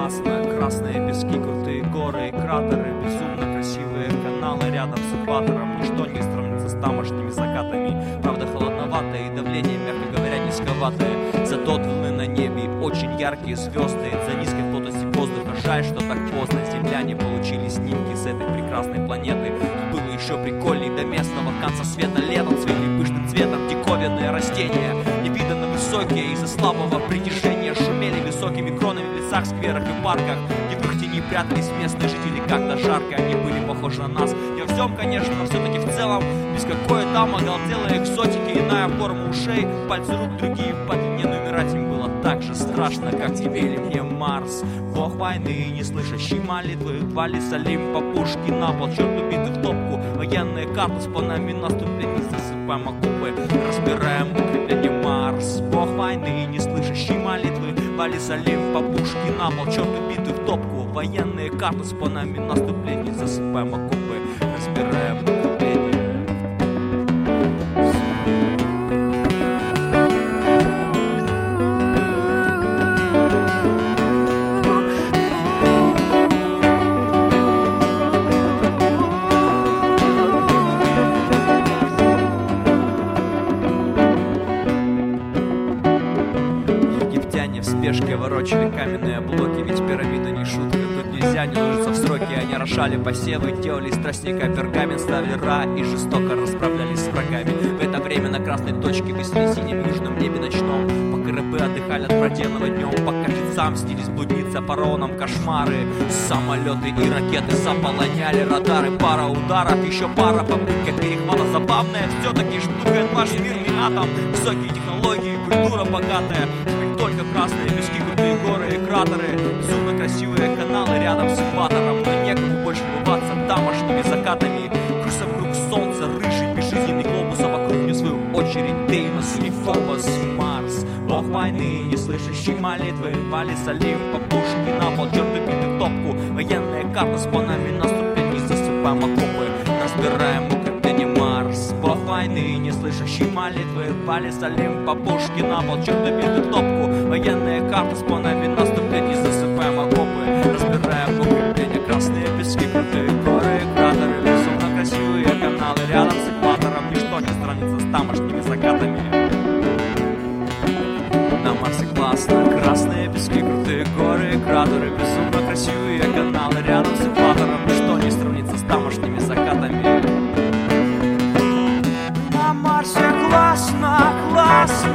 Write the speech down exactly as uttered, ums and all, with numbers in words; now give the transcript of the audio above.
классно. Красные пески, крутые горы и кратеры, безумно красивые каналы рядом с экватором. Ничто не сравнится с тамошними закатами. Правда холодновато и давление, мягко говоря, низковатое. Зато длины на небе очень яркие звезды. За низкой плотностью воздуха жаль, что так поздно земляне получили снимки с этой прекрасной планеты. Тут было еще прикольней до местного конца света. Летом цвели пышным цветом диковинные растения, невиданно высокие из-за слабого притяжения. Шумели высокими кронами в лесах, скверах и парках, где в их тени прятались местные жители. Как-то жарко они были похожи на нас. Не во всем, конечно, но все-таки в целом без какой там оголтелой экзотики. Иная форма ушей, пальцы рук другие по длине, но умирать им было так же страшно, как тебе или мне Марс. Бог войны, не слышащий молитвы, Вали Салим по пушке на пол, черт убитый в топку. Военные карты с планами наступления, засыпаем окопы, разбираем укрепление Марс. Бог войны, не слышащий молитвы, Вали Салим по пушке на пол, черт убитый в топку. Военные карты с планами наступления, засыпаем окопы, разбираем укрепление. Ворочали каменные блоки, ведь пирамида не шутка. Тут нельзя не ложиться в сроки. Они орошали посевы, делали из тростника пергамент, ставили ра и жестоко расправлялись с врагами. В это время на красной точке висели синим в южном небе ночном. Пока рыбы отдыхали от проделанного днем, пока жрецам снились блудницы, а фараонам кошмары. Самолеты и ракеты заполоняли радары. Пара ударов, еще пара попытка перехвата. Забавная все-таки штука, это ваш мирный атом. Высокие технологии, культура богатая. Только красные пески, крутые горы и кратеры, безумно красивые каналы рядом с экватором. Но некому больше любоваться тамошними закатами. Кружится вокруг солнца рыжий безжизненный глобус, а вокруг не в свою очередь Деймос и Фобос. Марс, бог войны, не слышащий молитвы, Вали Салим по пушке на пол, черт убитый в топку. Военные карты с планами наступления, засыпаем окопы, разбираем укрепление Марс. Бог войны, не слышащий молитвы, Вали Салим по пушке на пол, черт убитый в топку. Военные карты с планами наступления, засыпаем окопы, разбираем укрепления. Красные пески, крутые горы и кратеры, безумно красивые каналы рядом с экватором. Ничто не сравнится с тамошними закатами. На Марсе классно. Красные пески, крутые горы и кратеры, безумно красивые каналы рядом с экватором. Ничто не сравнится с тамошними закатами. На Марсе классно, классно.